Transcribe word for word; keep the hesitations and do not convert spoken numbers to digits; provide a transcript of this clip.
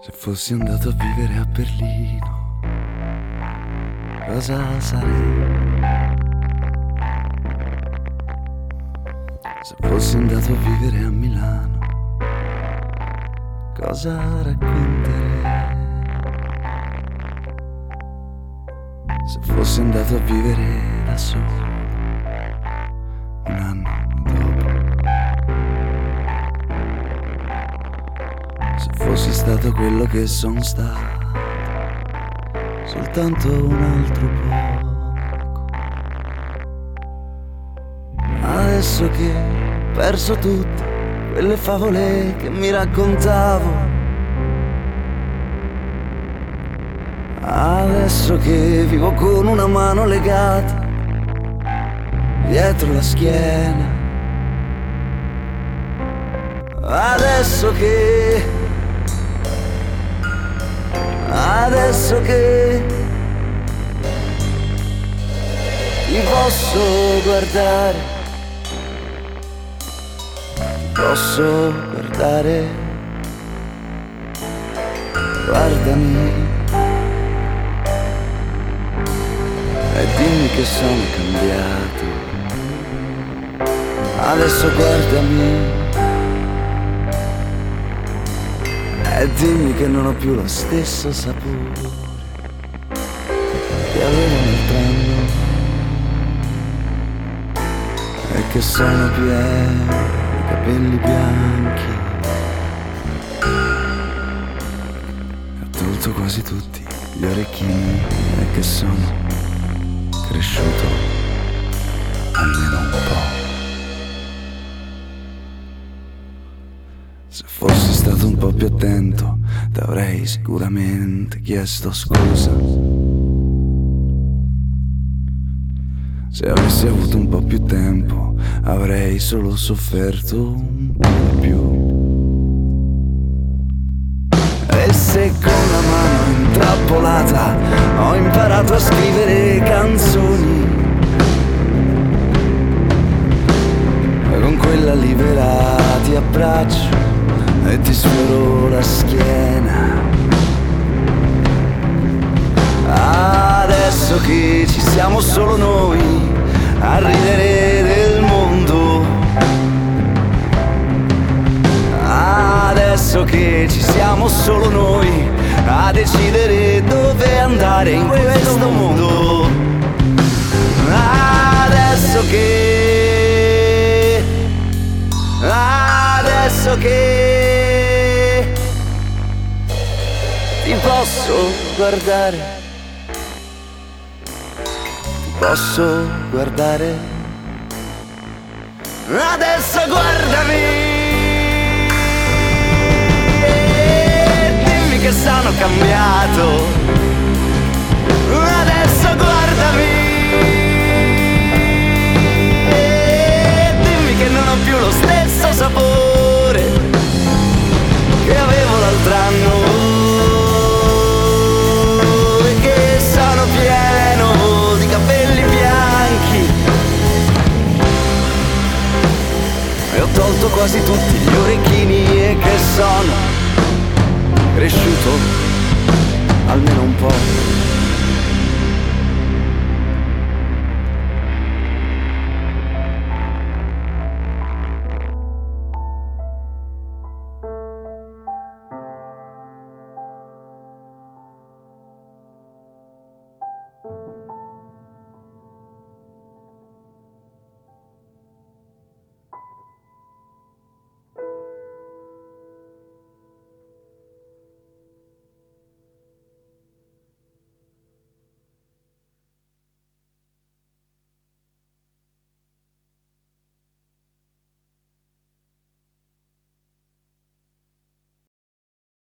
Se fossi andato a vivere a Berlino, cosa sarei? Se fossi andato a vivere a Milano, cosa racconterei? Se fossi andato a vivere da solo, un anno dopo, se fossi stato quello che sono stato, soltanto un altro poco. Adesso che ho perso tutte quelle favole che mi raccontavo, adesso che vivo con una mano legata dietro la schiena, adesso che Adesso che ti posso guardare, ti posso guardare, guardami e dimmi che sono cambiato. Adesso guardami e dimmi che non ho più lo stesso sapore che avevo l'altro anno e che sono pieno di capelli bianchi. Ho tolto quasi tutti gli orecchini e che sono cresciuto almeno un po'. Se fossi stato un po' più attento, t'avrei sicuramente chiesto scusa. Se avessi avuto un po' più tempo, avrei solo sofferto un po' di più. E se con la mano intrappolata ho imparato a scrivere canzoni, e con quella libera ti abbraccio e ti sfioro la schiena. Adesso che ci siamo solo noi a ridere del mondo, adesso che ci siamo solo noi a decidere dove andare in questo mondo, adesso che Adesso che ti posso guardare, ti posso guardare, adesso guardami e dimmi che sono cambiato, adesso guardami e dimmi che non ho più lo stesso sapore che avevo l'altro anno e che sono pieno di capelli bianchi e ho tolto quasi tutti gli